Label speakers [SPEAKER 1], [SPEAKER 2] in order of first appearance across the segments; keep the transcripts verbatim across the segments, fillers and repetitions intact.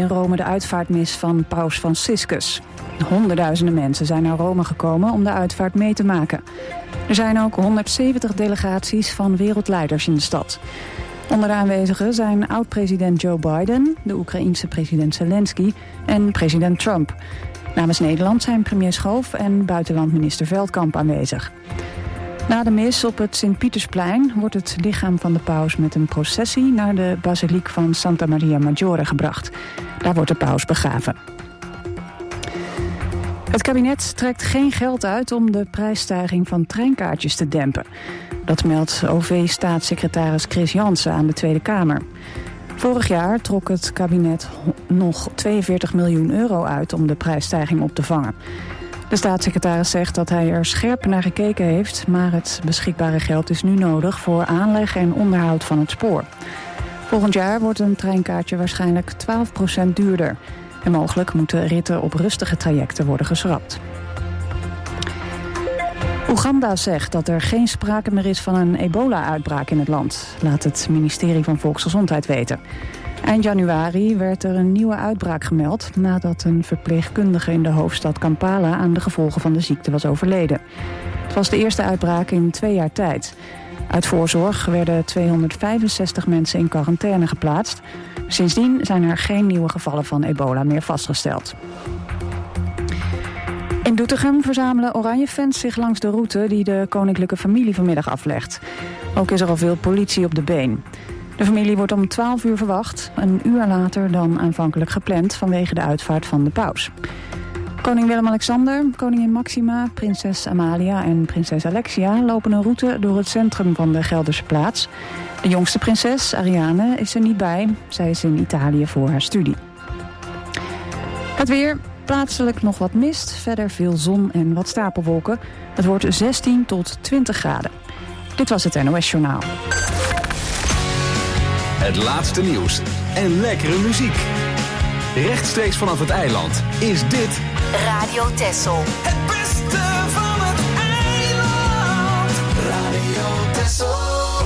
[SPEAKER 1] in Rome de uitvaartmis van paus Franciscus. Honderdduizenden mensen zijn naar Rome gekomen om de uitvaart mee te maken. Er zijn ook honderdzeventig delegaties van wereldleiders in de stad. Onder de aanwezigen zijn oud-president Joe Biden, de Oekraïense president Zelensky en president Trump. Namens Nederland zijn premier Schoof en buitenlandminister Veldkamp aanwezig. Na de mis op het Sint-Pietersplein wordt het lichaam van de paus met een processie naar de basiliek van Santa Maria Maggiore gebracht. Daar wordt de paus begraven. Het kabinet trekt geen geld uit om de prijsstijging van treinkaartjes te dempen. Dat meldt O V-staatssecretaris Chris Jansen aan de Tweede Kamer. Vorig jaar trok het kabinet nog tweeënveertig miljoen euro uit om de prijsstijging op te vangen. De staatssecretaris zegt dat hij er scherp naar gekeken heeft, maar het beschikbare geld is nu nodig voor aanleg en onderhoud van het spoor. Volgend jaar wordt een treinkaartje waarschijnlijk twaalf procent duurder. En mogelijk moeten ritten op rustige trajecten worden geschrapt. Oeganda zegt dat er geen sprake meer is van een ebola-uitbraak in het land, laat het ministerie van Volksgezondheid weten. Eind januari werd er een nieuwe uitbraak gemeld nadat een verpleegkundige in de hoofdstad Kampala aan de gevolgen van de ziekte was overleden. Het was de eerste uitbraak in twee jaar tijd. Uit voorzorg werden tweehonderdvijfenzestig mensen in quarantaine geplaatst. Sindsdien zijn er geen nieuwe gevallen van ebola meer vastgesteld. In Doetinchem verzamelen Oranje-fans zich langs de route die de koninklijke familie vanmiddag aflegt. Ook is er al veel politie op de been. De familie wordt om twaalf uur verwacht, een uur later dan aanvankelijk gepland vanwege de uitvaart van de paus. Koning Willem-Alexander, koningin Maxima, prinses Amalia en prinses Alexia lopen een route door het centrum van de Gelderse plaats. De jongste prinses, Ariane, is er niet bij. Zij is in Italië voor haar studie. Het weer, plaatselijk nog wat mist, verder veel zon en wat stapelwolken. Het wordt zestien tot twintig graden. Dit was het N O S Journaal.
[SPEAKER 2] Het laatste nieuws en lekkere muziek. Rechtstreeks vanaf het eiland is dit
[SPEAKER 3] Radio Texel.
[SPEAKER 4] Het beste van het eiland. Radio Texel.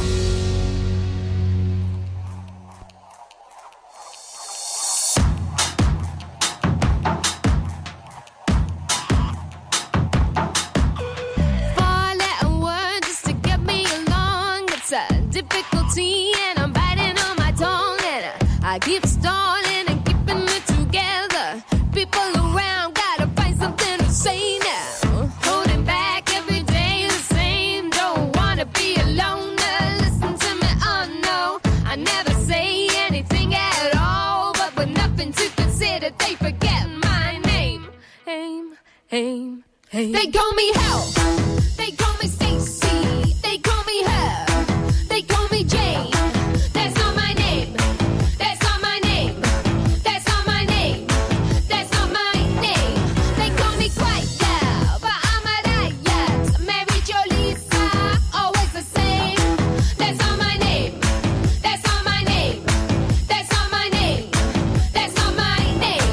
[SPEAKER 5] Four letter words just to get me along. It's a difficulty and I'm biting on my tongue and I keep stalling and keeping it together. People around gotta find something to say now. Holding back every day the same. Don't wanna be alone. Listen to me, oh no. I never say anything at all, but with nothing to consider, they forget my name. Aim, aim, aim. They call me Hell. They call me Stacy. They call me her. They call me Jane. That's not my name. That's not my name. That's not my name. That's not my name. They call me Quiet Girl, but I'm a riot. Mary Jo Lisa, always the same. That's not my name. That's not my name. That's not my name. That's not my name.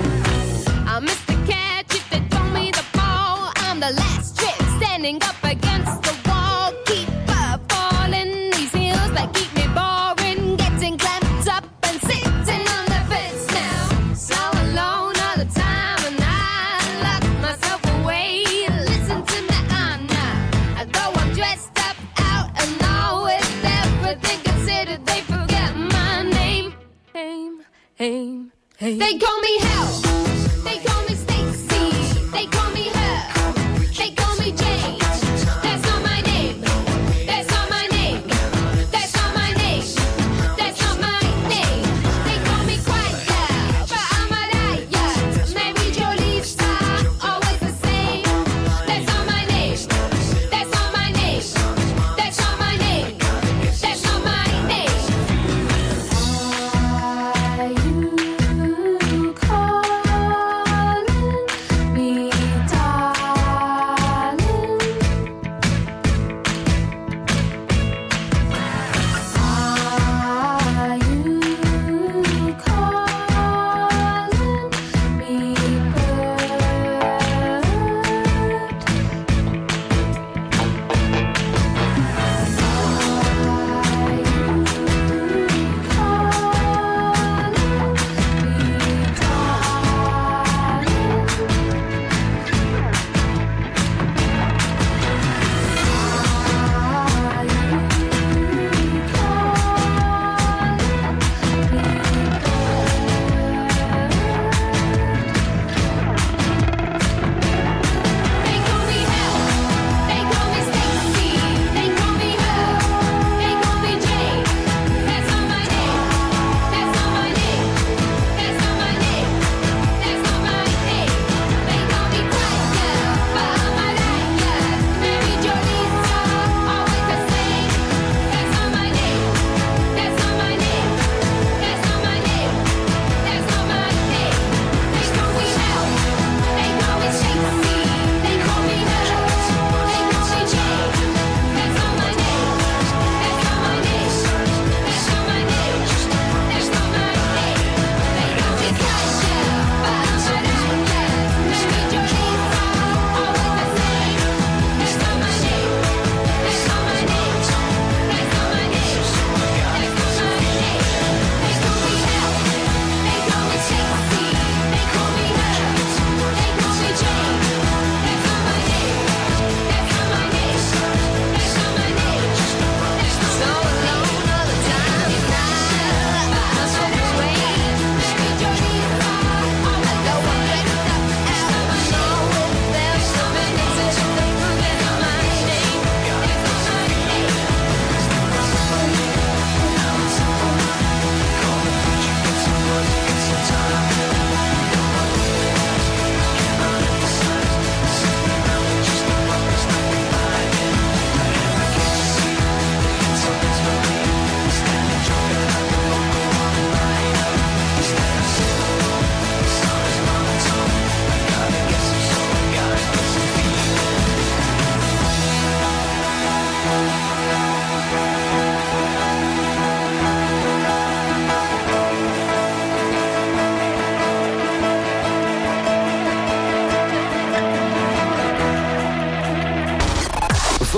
[SPEAKER 5] I'm Mister Catch if they throw me the ball. I'm the last trick standing up against the wall. Keep up falling these hills that keep me boring. Getting clamped up and sitting on the fence now. So alone all the time and I lock myself away. Listen to me, I'm not. Though I'm dressed up out and all with everything considered, they forget my name. Aim, aim, aim. They call me Hell. They call me Stacy. They call me her. They call me Jane. That's not my name. That's not my name. That's not my name. That's not my name. They call me Quiet Girl, but I'm a riot. Mary Jo Lisa, always the same. That's not my name. That's not my name. That's not my name. That's not my name. You call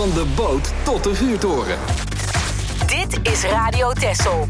[SPEAKER 2] Van de boot tot de vuurtoren.
[SPEAKER 3] Dit is Radio Texel.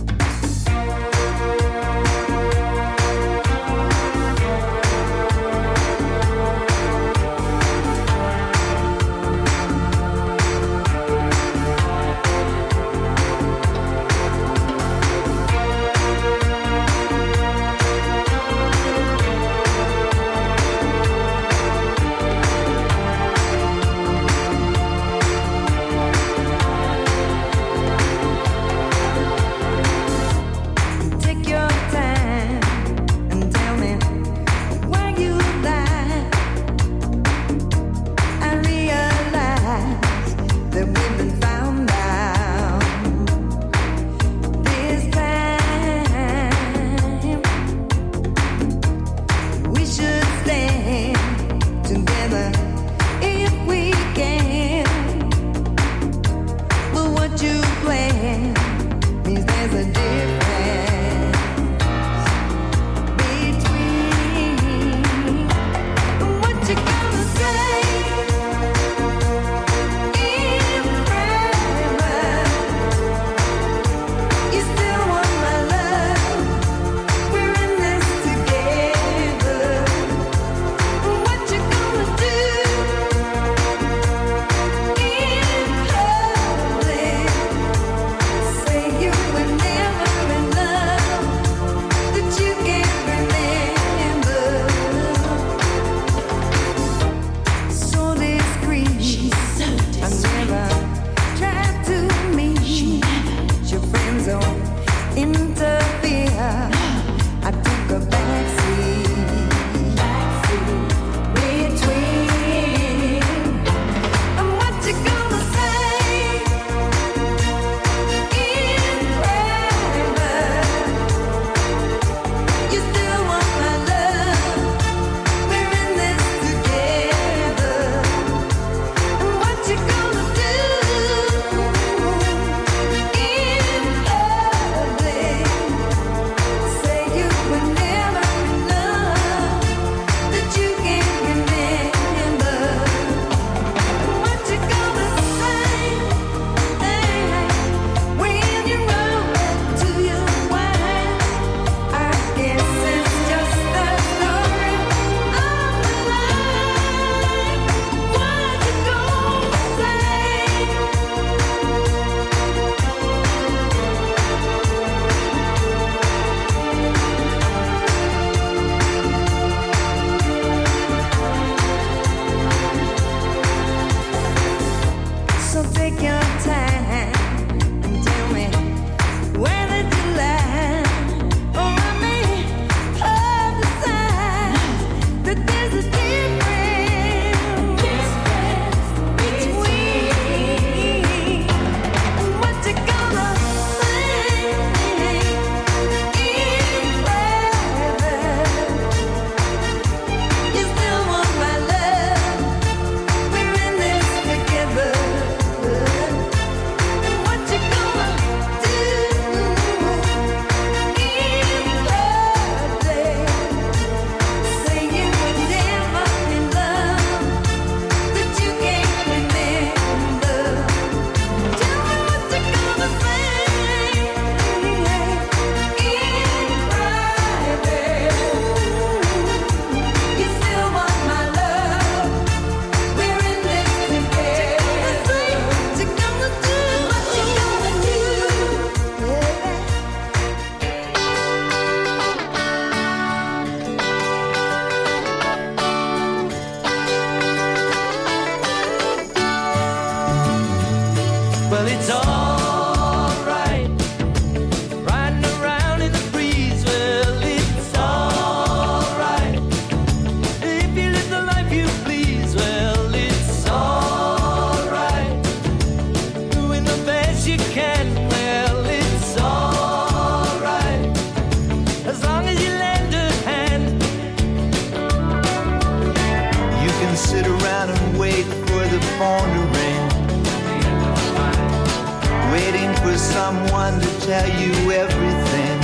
[SPEAKER 6] someone to tell you everything.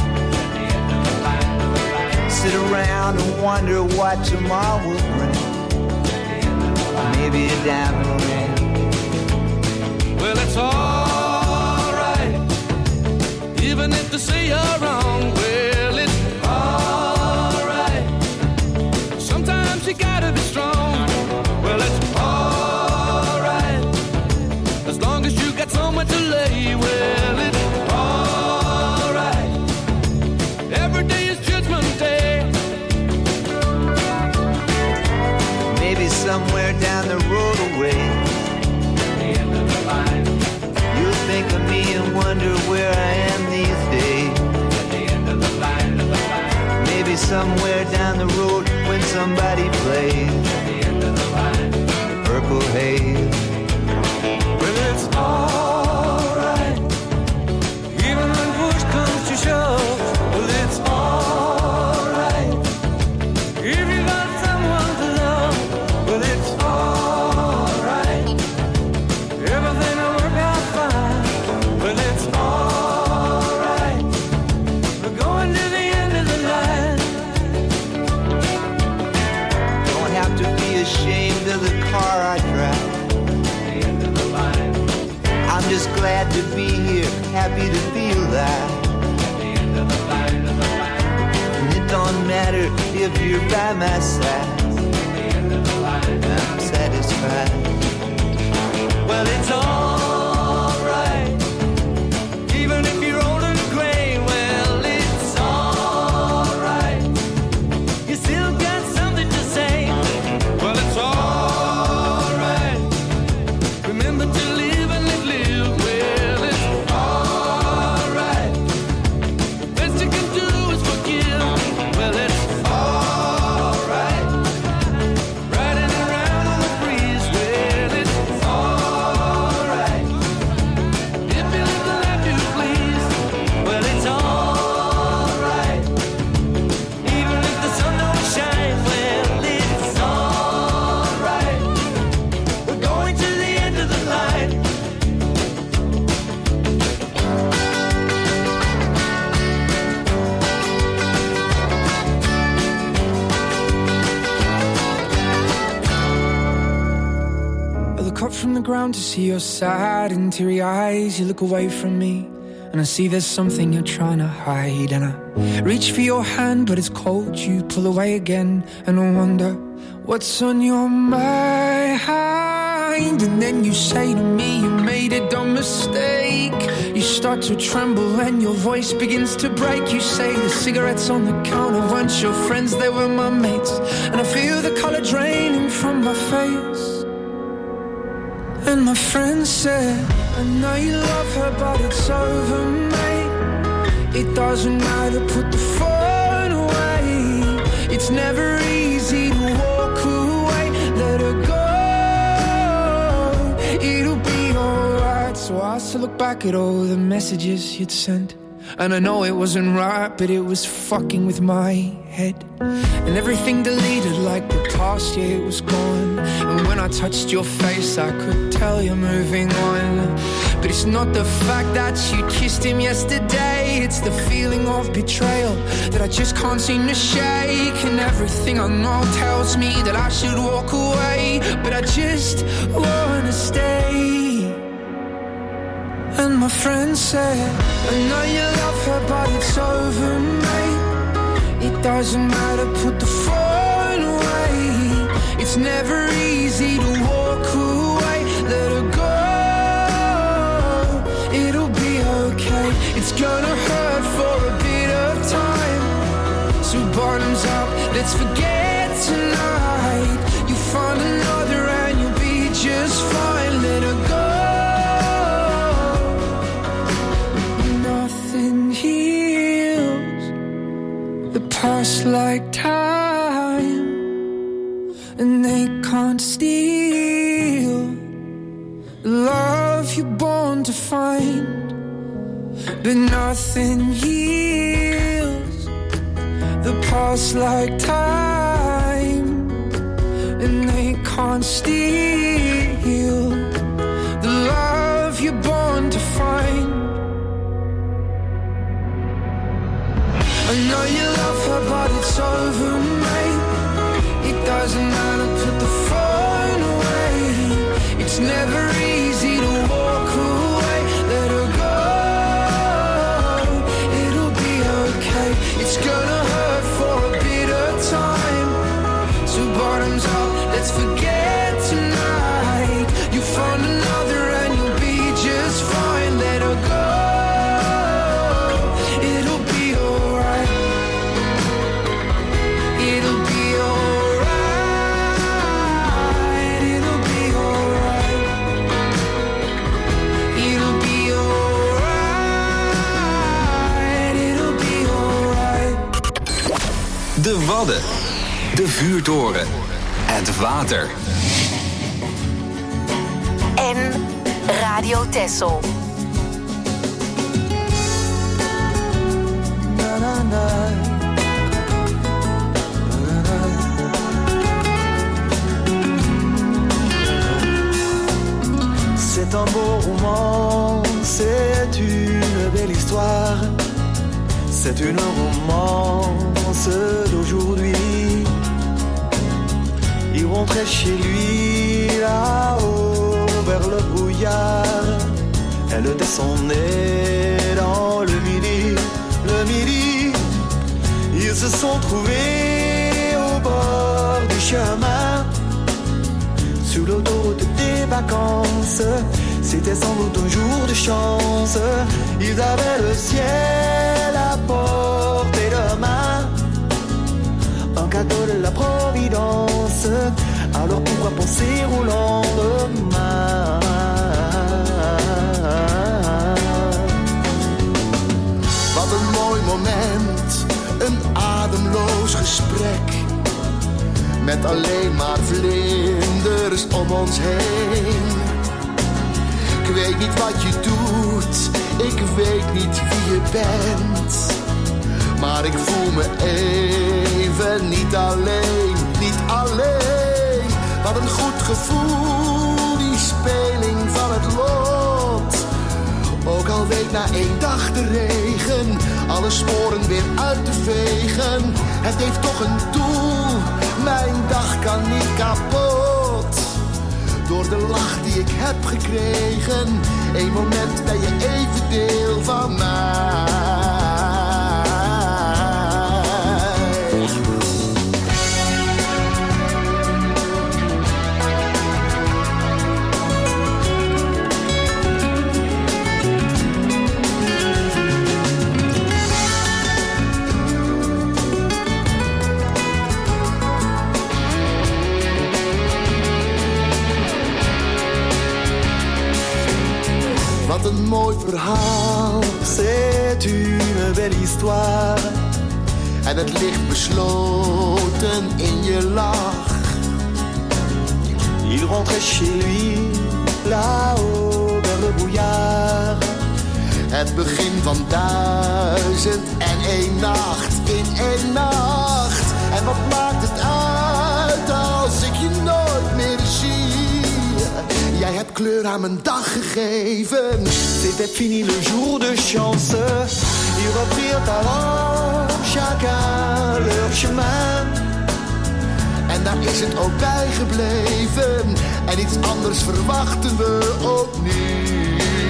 [SPEAKER 6] Sit around and wonder what tomorrow will bring. Maybe a diamond ring,
[SPEAKER 4] even if they say you're wrong. Well, it's alright. Sometimes you gotta be strong. Well, it's alright. As long as you got somewhere to lay. Well, it's alright. Every day is Judgment Day.
[SPEAKER 6] Maybe somewhere down the road away,
[SPEAKER 4] At the end of the line.
[SPEAKER 6] you'll think of me and wonder where I am these days.
[SPEAKER 4] At the end of the line, of the line.
[SPEAKER 6] Maybe somewhere down the road when somebody plays
[SPEAKER 4] At the end of the line.
[SPEAKER 6] Purple Haze.
[SPEAKER 4] Well, it's alright. Even when push comes to shove. Well, it's alright. If you got someone to love. Well, it's alright. Everything will work out fine. Well, it's alright. We're going to the end of the line.
[SPEAKER 6] Don't have to be ashamed of the car I drive.
[SPEAKER 4] The end of the line.
[SPEAKER 6] I'm just glad to be here, happy to be alive.
[SPEAKER 4] The end of the line, of the line.
[SPEAKER 6] And it don't matter if you're by my side,
[SPEAKER 4] The end of the line.
[SPEAKER 6] I'm satisfied.
[SPEAKER 4] Well, it's alright. Even if you're old and gray, well, it's alright. You still got something to say. Well, it's alright. Remember to live and let live. Well, it's alright. The best you can do is forgive. Well, it's alright. Riding around on the breeze. Well, it's alright. If you live the life you please. Well, it's alright. Even if the sun don't shine. Well, it's alright. We're going to the end of the line.
[SPEAKER 7] I look up from the ground to see your sad and teary eyes. You look away from me, and I see there's something you're trying to hide. And I reach for your hand, but it's cold. You pull away again, and I wonder what's on your mind. And then you say to me, you made a dumb mistake. You start to tremble, and your voice begins to break. You say the cigarettes on the counter weren't your friends, they were my mates. And I feel the color draining from my face. And my friend said, I know you love her, but it's over, mate. It doesn't matter, put the phone away. It's never easy to walk away. Let her go, it'll be alright. So I still look back at all the messages you'd sent, and I know it wasn't right, but it was fucking with my head. And everything deleted like the past year was gone. And when I touched your face, I could tell you're moving on. But it's not the fact that you kissed him yesterday, it's the feeling of betrayal that I just can't seem to shake. And everything I know tells me that I should walk away, but I just wanna stay. And my friend said, I know you love her, but it's over, mate. It doesn't matter, put the phone away. It's never easy to walk away. Let her go, it'll be okay. It's gonna hurt for a bit of time. So bottoms up, let's forget tonight. You find another and you'll be just fine. Let her go. Past like time, and they can't steal the love you're born to find. But nothing heals the past like time, and they can't steal the love you're born to find. I know you love her, but it's over, mate. It doesn't matter, put the phone away. It's never easy to walk away. Let her go,
[SPEAKER 2] Wadden, de vuurtoren, het water.
[SPEAKER 3] En Radio Texel.
[SPEAKER 8] C'est un beau roman, c'est une belle histoire. C'est une romance d'aujourd'hui. Il rentrait chez lui là-haut vers le brouillard. Elle descendait dans le midi, le midi. Ils se sont trouvés au bord du chemin, sur l'autoroute des vacances. C'était sans doute un jour de chance. Ils avaient le ciel à portée de main, un cadeau de la Providence. Alors pourquoi penser au lendemain?
[SPEAKER 9] Wat een mooi moment, een ademloos gesprek, met alleen maar vlinders om ons heen. Ik weet niet wat je doet, ik weet niet wie je bent, maar ik voel me even niet alleen, niet alleen. Wat een goed gevoel, die speling van het lot. Ook al week na één dag de regen alle sporen weer uit te vegen. Het heeft toch een doel, mijn dag kan niet kapot. Door de lach die ik heb gekregen, één moment ben je even deel van mij. Wat een mooi verhaal,
[SPEAKER 8] c'est une belle histoire.
[SPEAKER 9] En het ligt besloten in je lach.
[SPEAKER 8] Il rentrait chez lui, là-haut vers le brouillard.
[SPEAKER 9] Het begin van duizend en één nacht in één nacht. En wat maakt het uit als ik je nooit meer zie? Jij hebt kleur aan mijn dag gegeven.
[SPEAKER 8] C'était fini le jour de chance. Ils reprirent alors chacun leur chemin.
[SPEAKER 9] En daar is het ook bij gebleven. En iets anders verwachten we ook niet.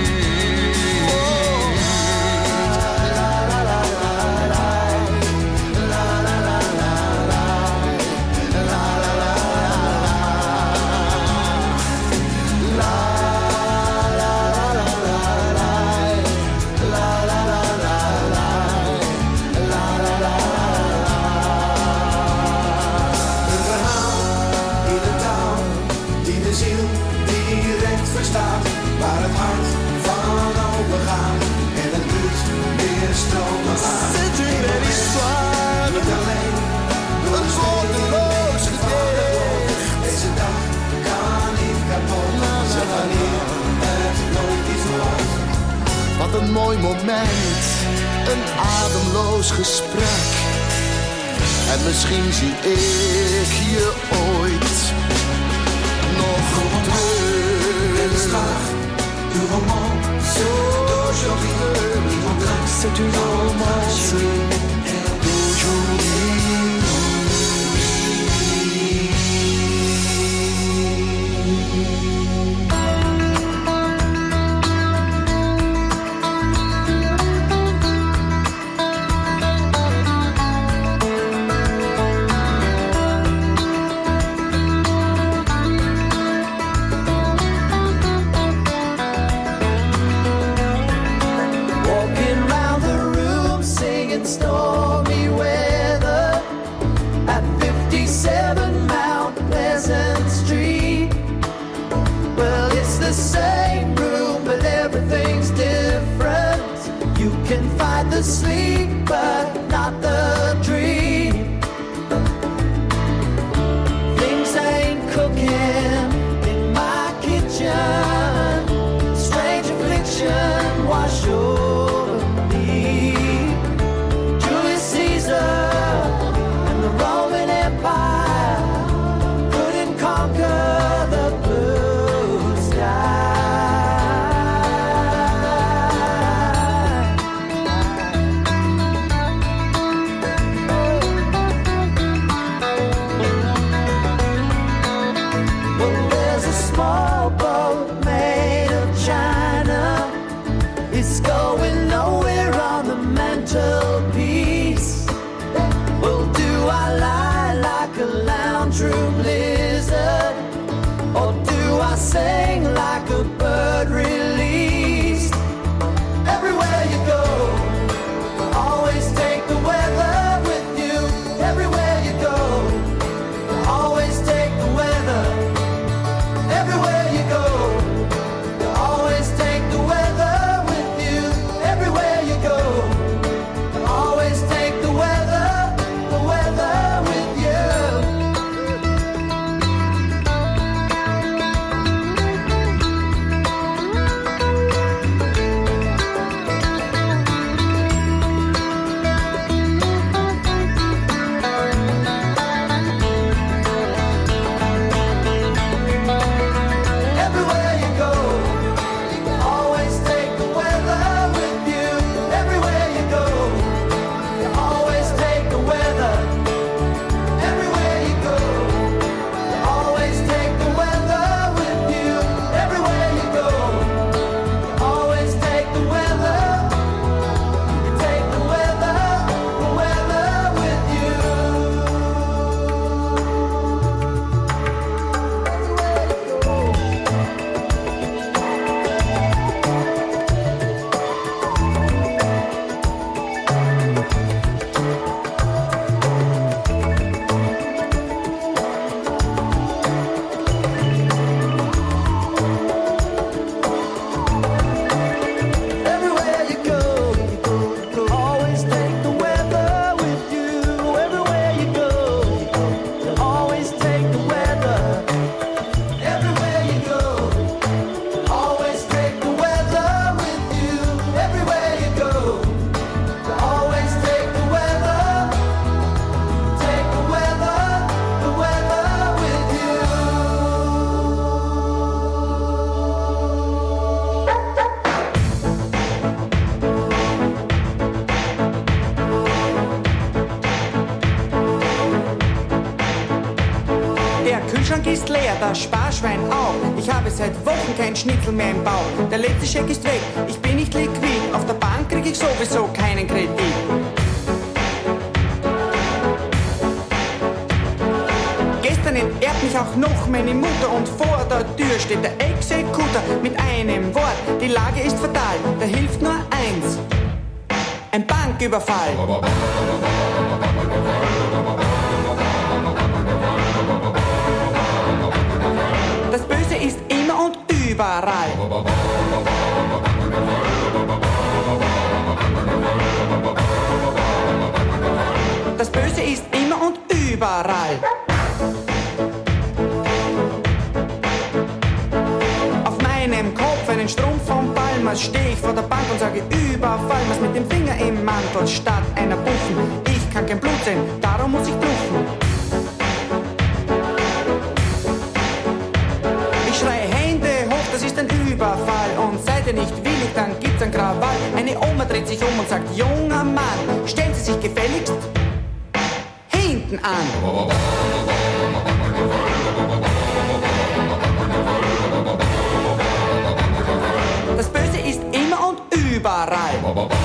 [SPEAKER 8] Waar het hart van open gaat en het bloed weer stromen aan. C'est une belle histoire. Niet alleen door een woordeloos gedicht. Deze dag kan niet kapot. Ze wanneer het nooit iets wordt.
[SPEAKER 9] Wat een mooi moment, een ademloos gesprek. En misschien zie ik je ooit nog terug.
[SPEAKER 8] Du romance d'aujourd'hui, c'est une romance d'aujourd'hui.
[SPEAKER 10] Stormy weather at fifty-seven Mount Pleasant Street. Well, it's the same room, but everything's different. You can find the sleep, but not the dream.
[SPEAKER 11] Kühlschrank ist leer, das Sparschwein auch. Ich habe seit Wochen kein Schnitzel mehr im Bauch. Der letzte Scheck ist weg, ich bin nicht liquid. Auf der Bank krieg ich sowieso keinen Kredit. Gestern entehrt mich auch noch meine Mutter und vor der Tür steht der Exekutor mit einem Wort. Die Lage ist fatal, da hilft nur eins: ein Banküberfall. Das Böse ist immer und überall. Das Böse ist immer und überall. Auf meinem Kopf einen Strumpf vom Palmas, steh ich vor der Bank und sage Überfall. Was mit dem Finger im Mantel statt einer Buffen. Ich kann kein Blut sehen, darum muss ich bluffen. Ich schreie Hände hoch, das ist ein Überfall. Und seid ihr nicht willig, dann gibt's ein Krawall. Eine Oma dreht sich um und sagt, junger Mann, stellen Sie sich gefälligst hinten an. Das Böse ist immer und überall.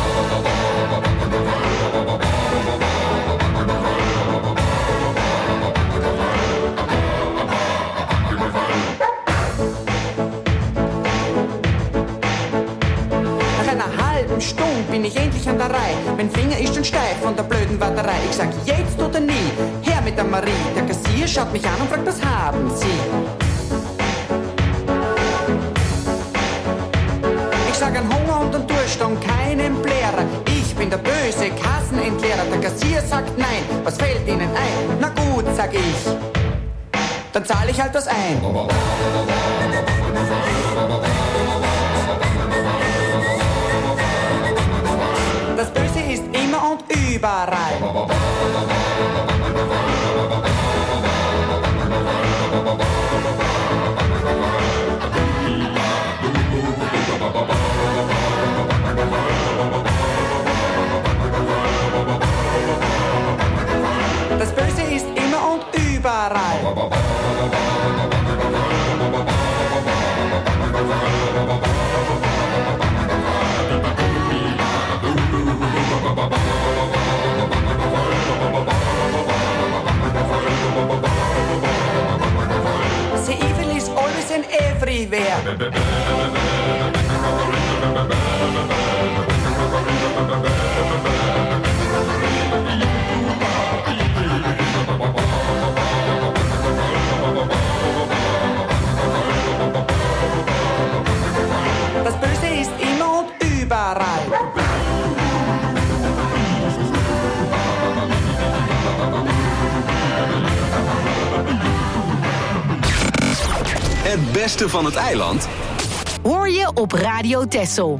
[SPEAKER 11] Nach einer halben Stunde bin ich endlich an der Reihe. Mein Finger ist schon steif von der blöden Warterei. Ich sag jetzt oder nie, her mit der Marie. Der Kassier schaut mich an und fragt, was haben Sie? Ich sag an Hunger und an Durst und keinen Blärer. Ich bin der böse Kassenentleerer. Der Kassier sagt nein, was fällt Ihnen ein? Na gut, sag ich, dann zahle ich halt was ein. Das Böse ist immer und überall. Das Böse ist immer und überall. The evil is always and everywhere. Das Böse ist immer und überall.
[SPEAKER 2] Het beste van het eiland
[SPEAKER 3] hoor je op Radio Texel.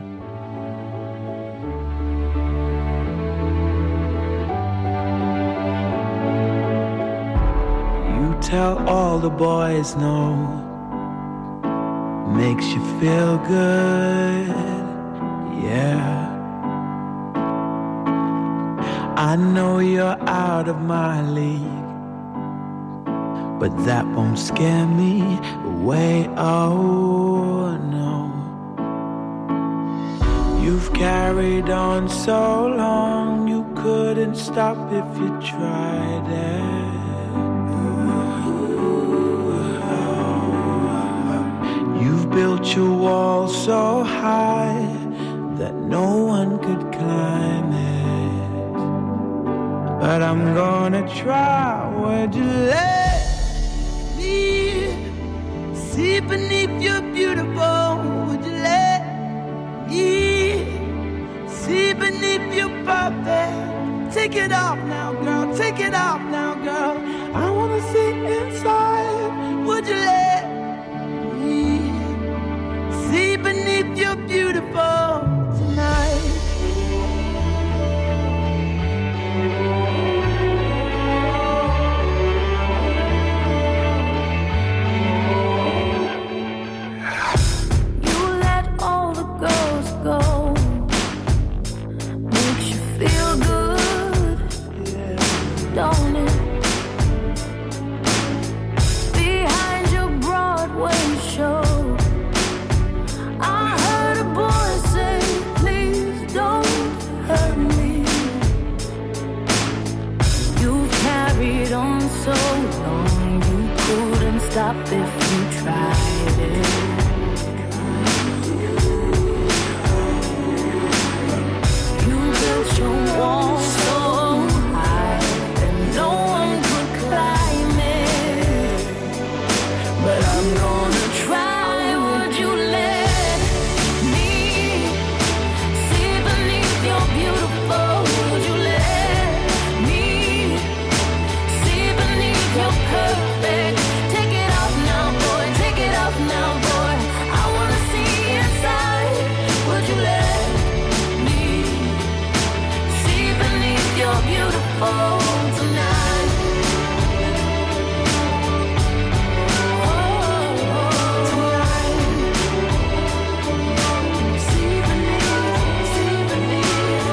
[SPEAKER 6] You tell all the boys no, makes you feel good, yeah. I know you're out of my league, but that won't scare me away, oh no. You've carried on so long, you couldn't stop if you tried it. You've built your wall so high that no one could climb it. But I'm gonna try, would you let see beneath your beautiful? Would you let me see beneath your perfect? Take it off now, girl, take it off now, girl. I wanna see inside. Would you let me see beneath your beautiful tonight?
[SPEAKER 5] Don't it?
[SPEAKER 10] stop if you tried it. You built your wall so high that no one could climb it. But I'm gonna try. Would you let me see beneath your beautiful? Would you let me see beneath your perfect? Take it off now, boy. Take it off now, boy. I wanna see inside. Would you let me see beneath your beautiful tonight? Oh, tonight. See beneath, see beneath.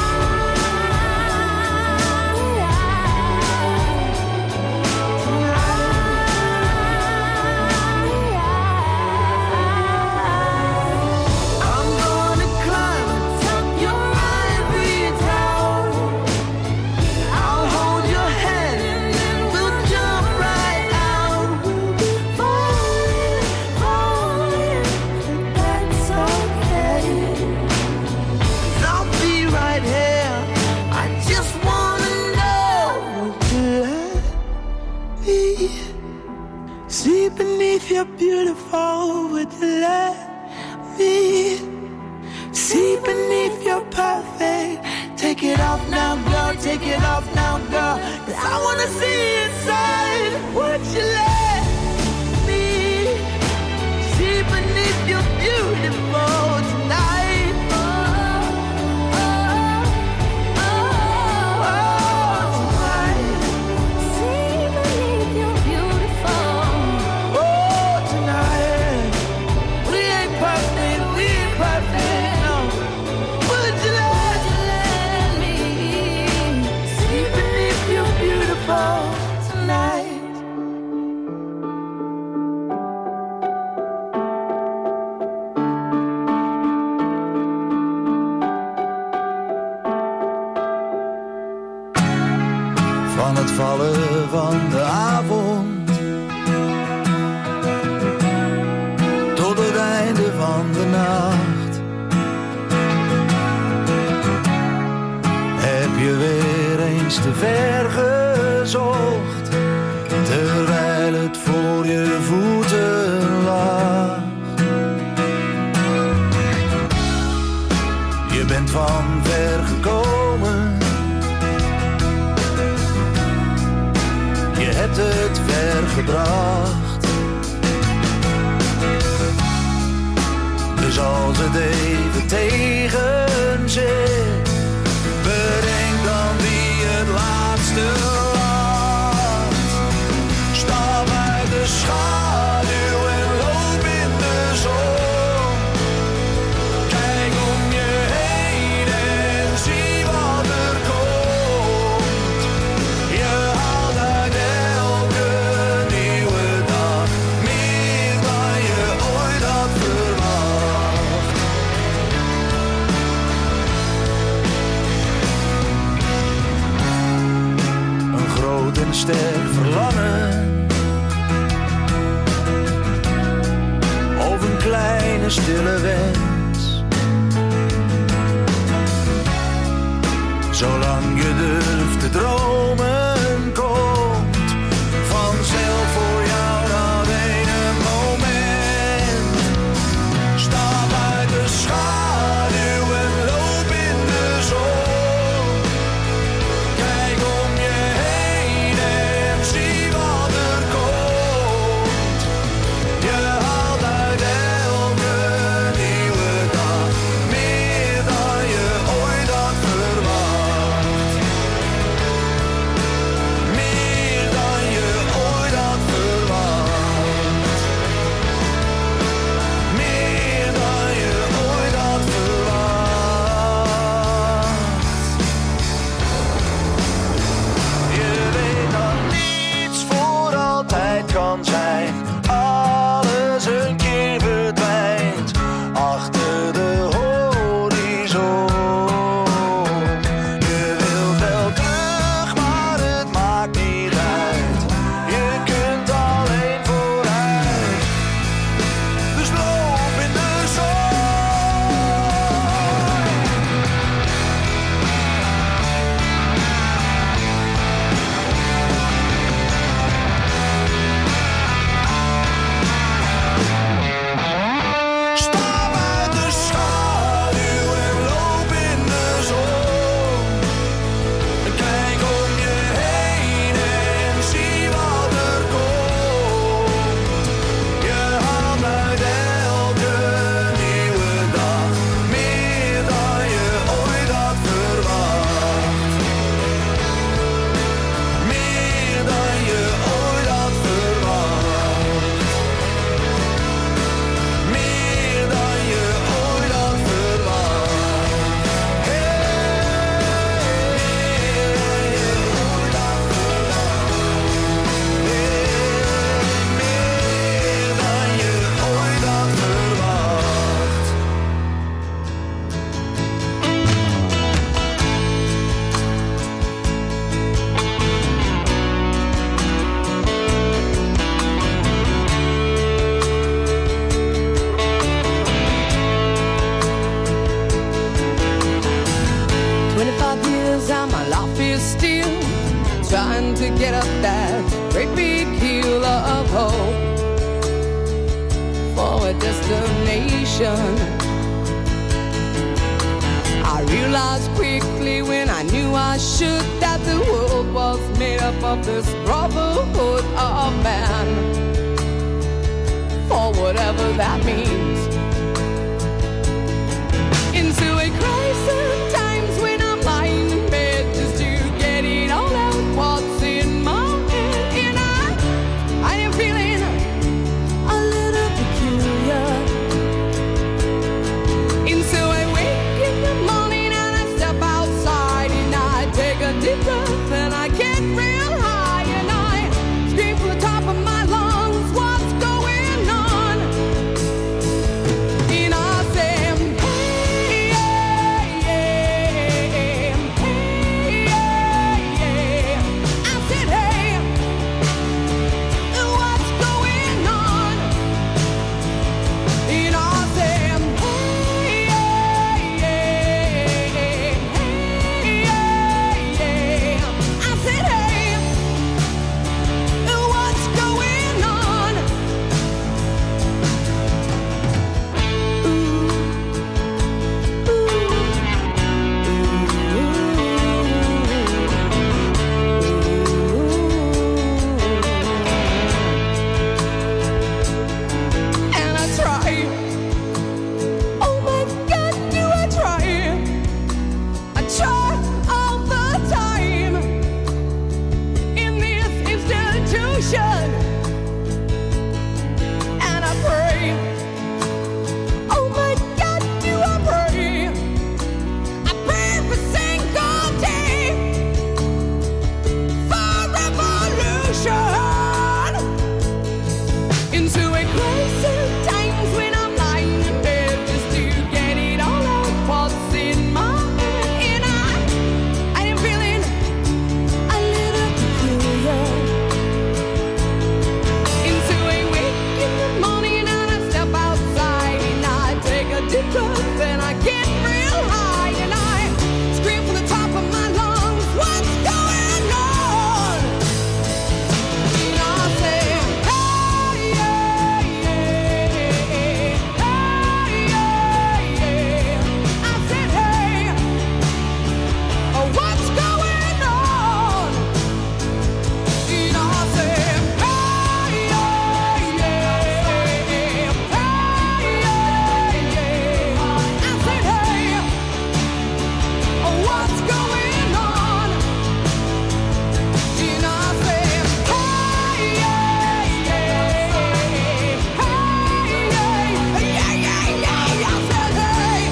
[SPEAKER 6] I'm gonna climb atop your ivory tower. I'll hold your hand and then we'll jump right out. We'll be falling, falling, but that's okay. 'Cause I'll be right here. I just wanna know, would you let me see beneath your beautiful? Would you let me see beneath your perfect? Take it off now, girl. Take it off now, girl. 'Cause I wanna see inside. Would you let me see beneath your beautiful tonight? Oh, oh, oh, oh, tonight.
[SPEAKER 10] See beneath your beautiful.
[SPEAKER 6] Oh, tonight. We ain't perfect. We ain't perfect. No. Would you let
[SPEAKER 10] Let me
[SPEAKER 6] see beneath your beautiful tonight?
[SPEAKER 8] Van het vallen van de avond tot het einde van de nacht heb je weer eens te ver gezocht, terwijl het voor je voeten lag. Je bent van ver gekomen, je hebt het ver gebracht. Dus als het even tegen zit, bedenk dan wie het laatste lacht. Stap uit de schaduw en loop in de zon. Kijk om je heen en zie wat er komt. Je haalt uit elke nieuwe dag meer dan je ooit had verwacht. Een groot en sterk verlangen, of een kleine stille wens. Zolang je durft te dromen, komt vanzelf voor jou dat ene moment. Stap uit de schaduw en loop in de zon. Kijk om je heen en zie wat er komt. Je haalt uit elke nieuwe dag meer dan je ooit had verwacht.
[SPEAKER 12] destination. I realized quickly when I knew I should that the world was made up of this brotherhood of man, for whatever that means. Into a crisis times when I'm lying in bed just to get it all out what's in my head. And I, I am feeling a little peculiar. And so I wake in the morning and I step outside and I take a deep breath and I get real high and I scream from the top of my lungs, what's going on? And I say, hey, yeah, yeah, hey, yeah, yeah. I said, hey, what's going on? And I said, hey, yeah, yeah, hey, yeah, yeah. I said, hey, what's going on? And I try. Oh my God, do I try? I try all the time in this institution. And I pray. Oh my God, do I pray? I pray every single day for revolution. Into a crisis times when I'm lying in bed just to get it all out what's in my head. And I, I am feeling a little peculiar. Into a wake in the morning and I step outside and I take a deep breath and I get real high and I scream from the top of my lungs, what's going on? And I say, hey, yeah, yeah, hey, yeah, yeah. I said, hey, oh, what's going on? And I said, hey, yeah, yeah, hey, yeah, yeah. I said, hey, oh, what's going on? And I said, hey, yeah, yeah, hey, yeah, yeah, yeah, yeah. I said, hey,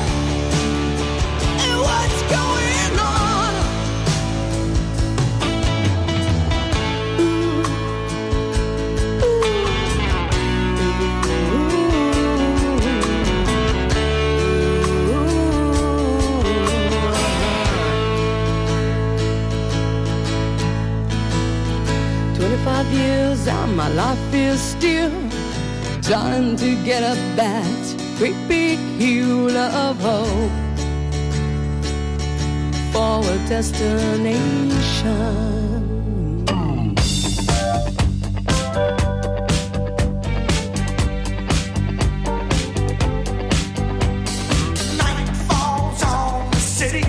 [SPEAKER 12] what's going on? Twenty-five years and my life is still trying to get up that great big hill of hope for a destination.
[SPEAKER 8] Night falls on the city.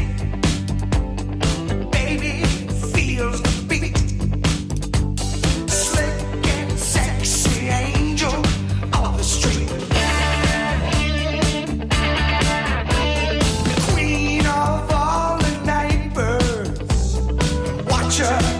[SPEAKER 8] Baby feels the beat. Slick and sexy angel of the street. The queen of all the night birds. Watch her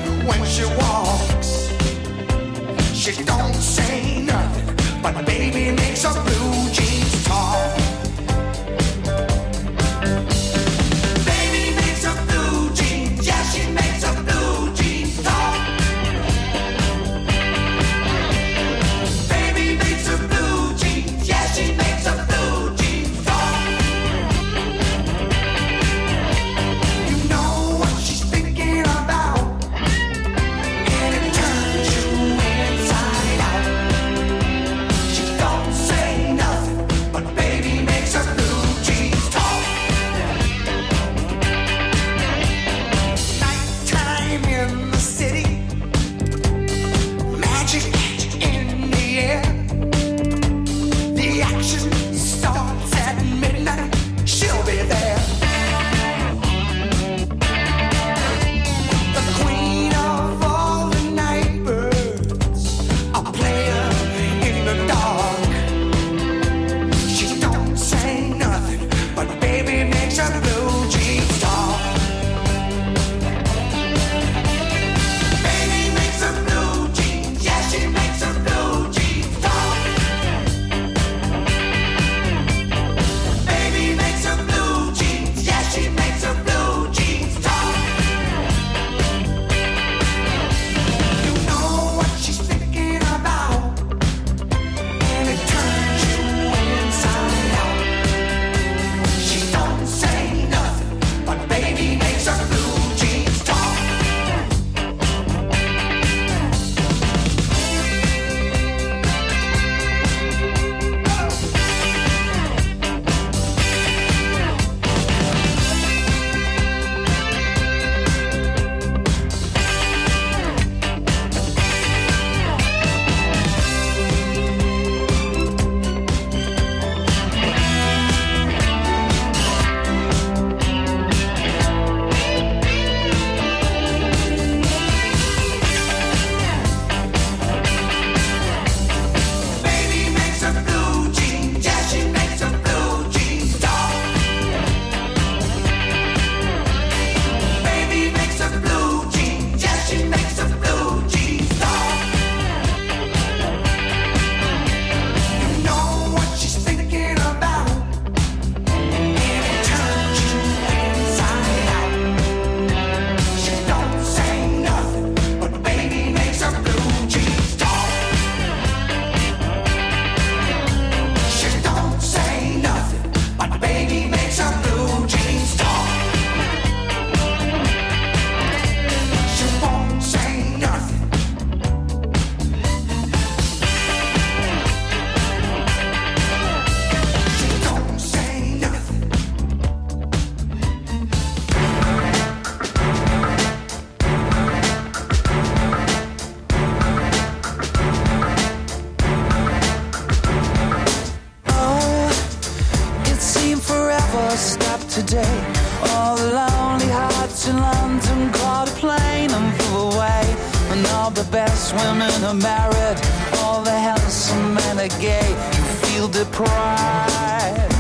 [SPEAKER 13] women are married, all the handsome men are gay. You feel deprived.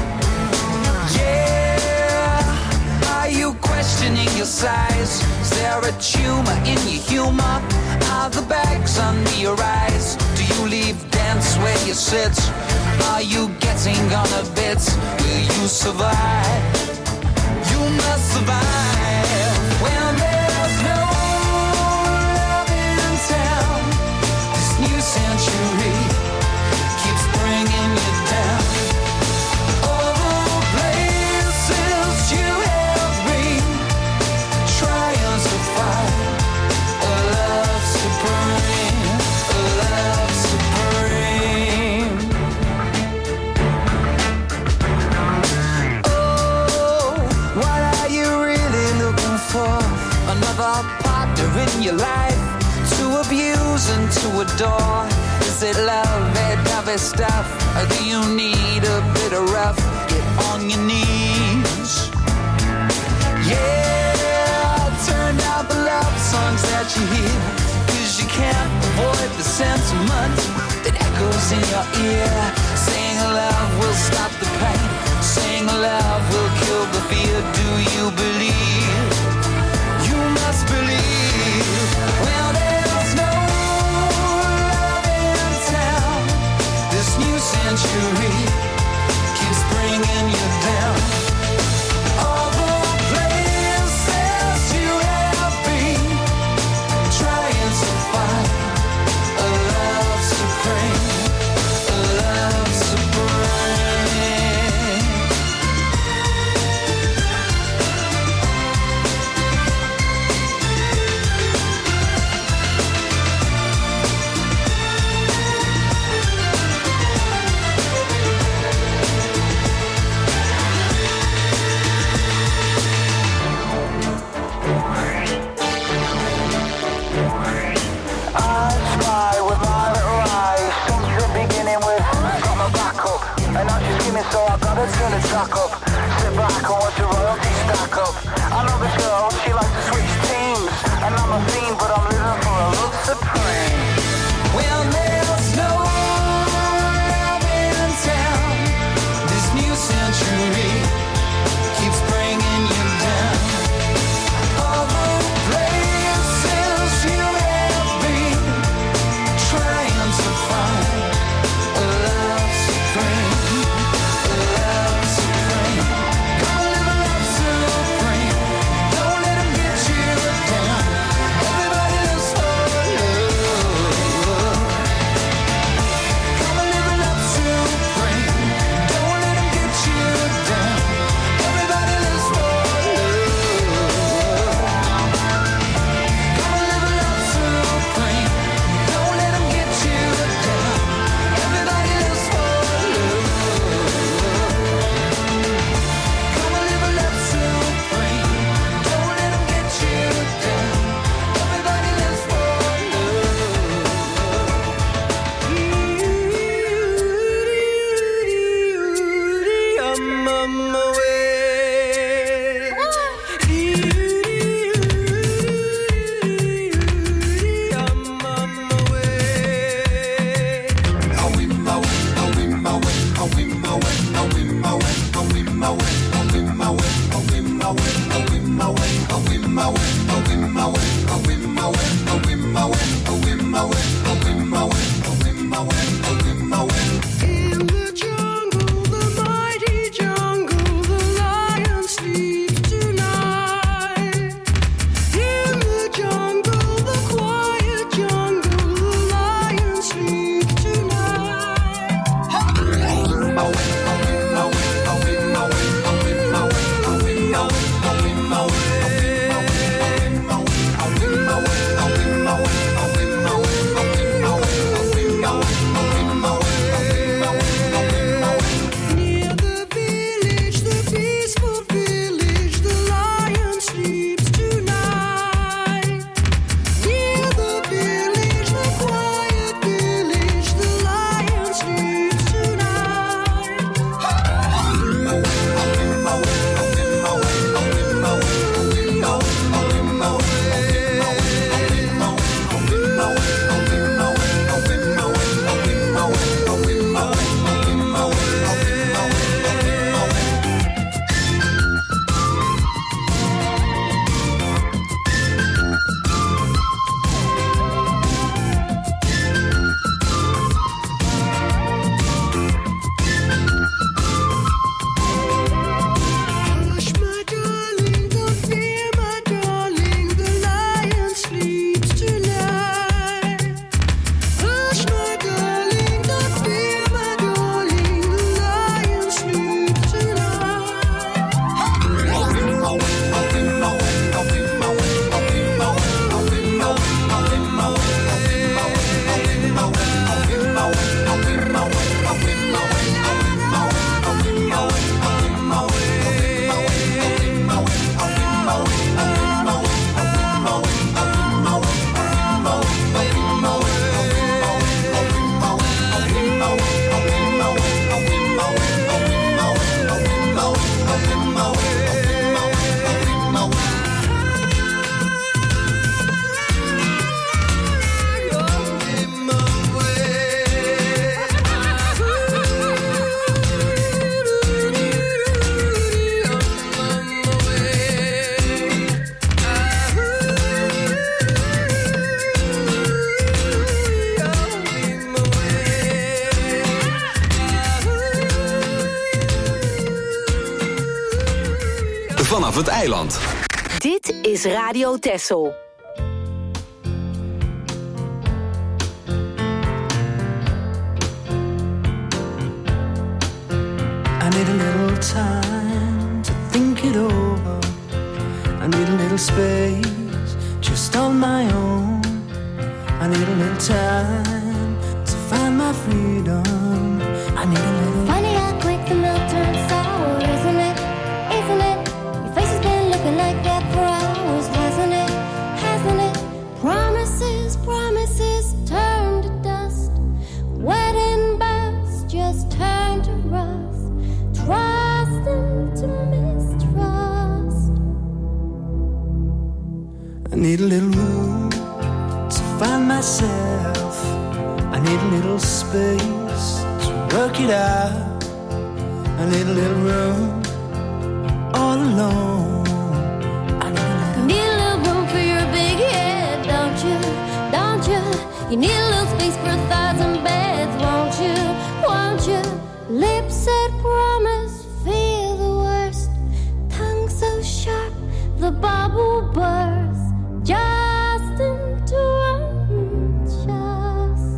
[SPEAKER 13] Yeah, are you questioning your size? Is there a tumor in your humor? Are the bags under your eyes? Do you leave dance where you sit? Are you getting on a bit? Will you survive? You must survive when there's no love in town. This new century keeps bringing you down. All the places you have been, trying to find a love supreme, a love supreme. Oh, what are you really looking for? Another partner in your life to abuse and to adore? Is it love, that heavy stuff? Or do you need a bit of rough? Get on your knees. Yeah, turn out the love songs that you hear, 'cause you can't avoid the sentiment that echoes in your ear. Saying love will stop the pain, saying love will kill the fear. Do you believe? You must believe. Well, there's no love in town. This new century keeps bringing you down. All the places you have been, trying to find a love supreme, a love supreme. I spy with my little eyes since the beginning with got my back up, and now she's screaming, so I gotta turn the track up. Sit back and watch the royalty stack up. I know this girl, she likes to switch teams, and I'm a fiend, but I'm living for a love supreme. Well, there's no love in town. This new century keeps bringing you down. All the places you have been, trying to find a love supreme, a love supreme.
[SPEAKER 2] vanaf het eiland.
[SPEAKER 3] Dit is Radio Texel.
[SPEAKER 14] I need a little time to think it over. I need a little space just on my own. I need a little time to find my freedom. I need a little.
[SPEAKER 15] Funny how quick the milk turns sour, isn't it? Isn't it? Your face has been looking like that for hours, hasn't it? Hasn't it? Promises, promises turn to dust. Wedding bells just turn to rust. Trust into mistrust.
[SPEAKER 14] I need a little room to find myself. I need a little space to work it out. I need a little room all alone. I need a little.
[SPEAKER 15] You need a little room for your big head, don't you? Don't you? You need a little space for a thousand beds, won't you? Won't you? Lips that promise, feel the worst. Tongue so sharp, the bubble bursts. Just into unjust.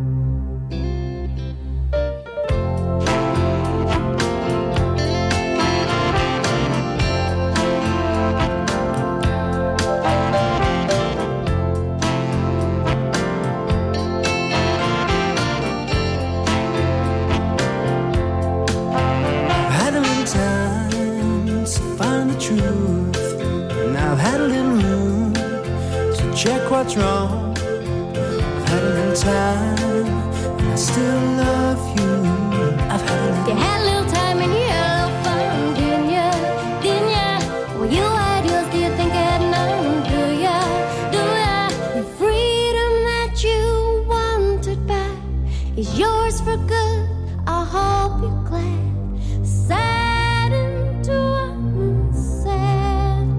[SPEAKER 14] I've had a little time to find the truth, and I've had a little room to check what's wrong. I've had a little time, and I still love you. I've had a little.
[SPEAKER 15] You had a little time and you had a little fun, didn't ya? Didn't ya? Well, you had yours, do you think I had none? Do ya? Do ya? The freedom that you wanted back is yours for good. I hope you're glad. Sad into unsaid.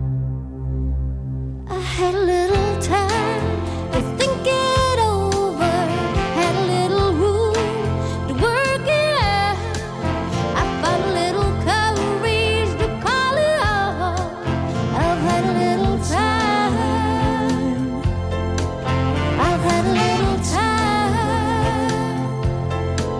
[SPEAKER 15] I had a little time to think it over. Had a little room to work it out. I found a little courage to call it off. I've had a little time. I've had a little time.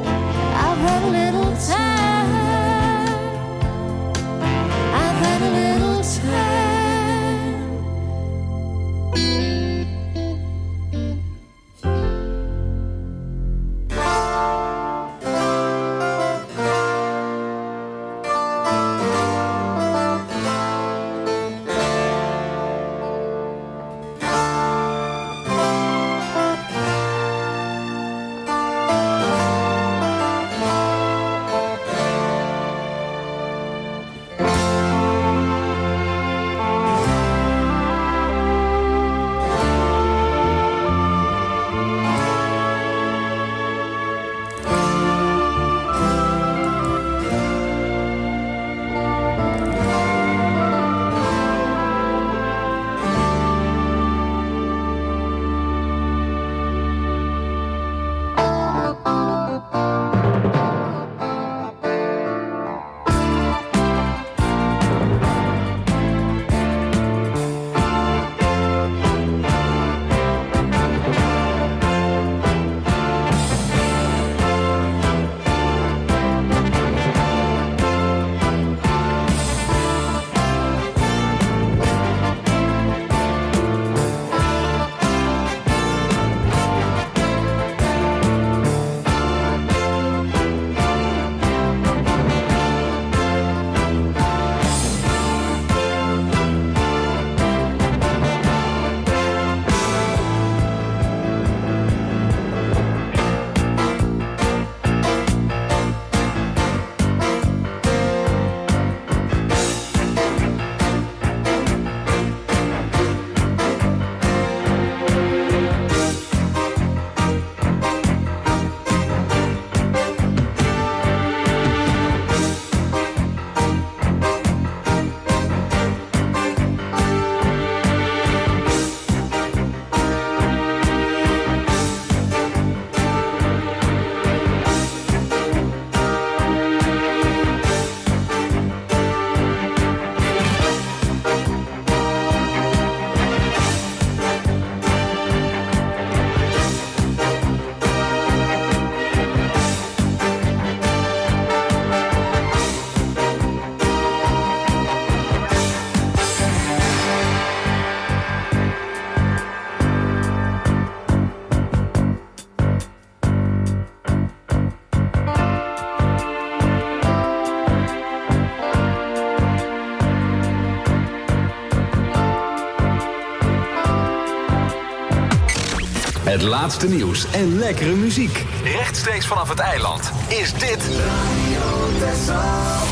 [SPEAKER 2] Het laatste nieuws en lekkere muziek. Rechtstreeks vanaf het eiland is dit Radio Texel.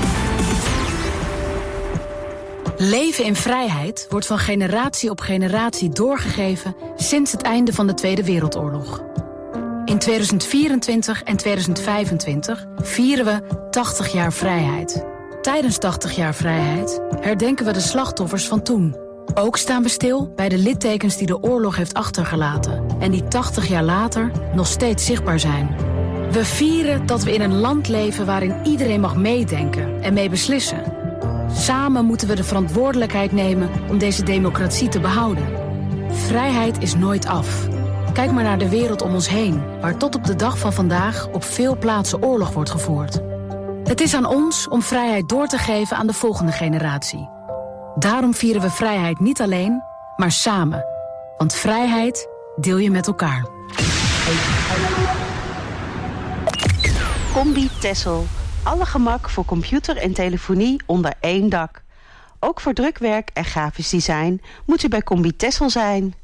[SPEAKER 16] Leven in vrijheid wordt van generatie op generatie doorgegeven sinds het einde van de Tweede Wereldoorlog. In tweeduizend vierentwintig en tweeduizend vijfentwintig vieren we tachtig jaar vrijheid. Tijdens tachtig jaar vrijheid herdenken we de slachtoffers van toen. Ook staan we stil bij de littekens die de oorlog heeft achtergelaten en die tachtig jaar later nog steeds zichtbaar zijn. We vieren dat we in een land leven waarin iedereen mag meedenken en mee beslissen. Samen moeten we de verantwoordelijkheid nemen om deze democratie te behouden. Vrijheid is nooit af. Kijk maar naar de wereld om ons heen, waar tot op de dag van vandaag op veel plaatsen oorlog wordt gevoerd. Het is aan ons om vrijheid door te geven aan de volgende generatie. Daarom vieren we vrijheid niet alleen, maar samen. Want vrijheid deel je met elkaar.
[SPEAKER 17] Combi Texel. Alle gemak voor computer en telefonie onder één dak. Ook voor drukwerk en grafisch design moet u bij Combi Texel zijn.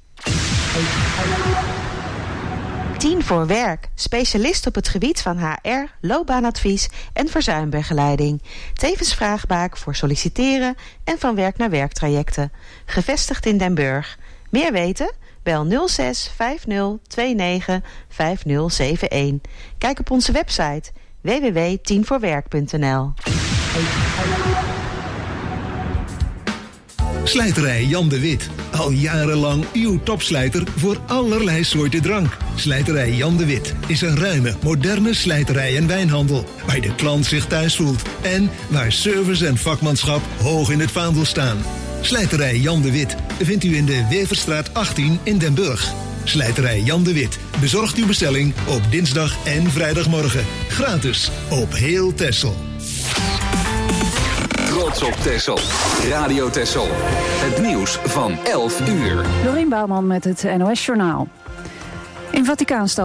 [SPEAKER 17] Tien voor Werk. Specialist op het gebied van H R, loopbaanadvies en verzuimbegeleiding. Tevens vraagbaak voor solliciteren en van werk naar werktrajecten. Gevestigd in Den Burg. Meer weten? Bel nul zes vijf nul twee negen vijf nul zeven een. Kijk op onze website w w w punt tien voor werk punt n l.
[SPEAKER 18] Slijterij Jan de Wit. Al jarenlang uw topslijter voor allerlei soorten drank. Slijterij Jan de Wit is een ruime, moderne slijterij en wijnhandel, waar de klant zich thuis voelt en waar service en vakmanschap hoog in het vaandel staan. Slijterij Jan de Wit vindt u in de Weverstraat achttien in Den Burg. Slijterij Jan de Wit bezorgt uw bestelling op dinsdag en vrijdagmorgen. Gratis op heel Texel.
[SPEAKER 2] Trots op Texel. Radio Texel. Het nieuws van elf uur.
[SPEAKER 1] Dorien Bouwman met het N O S Journaal. In Vaticaanstad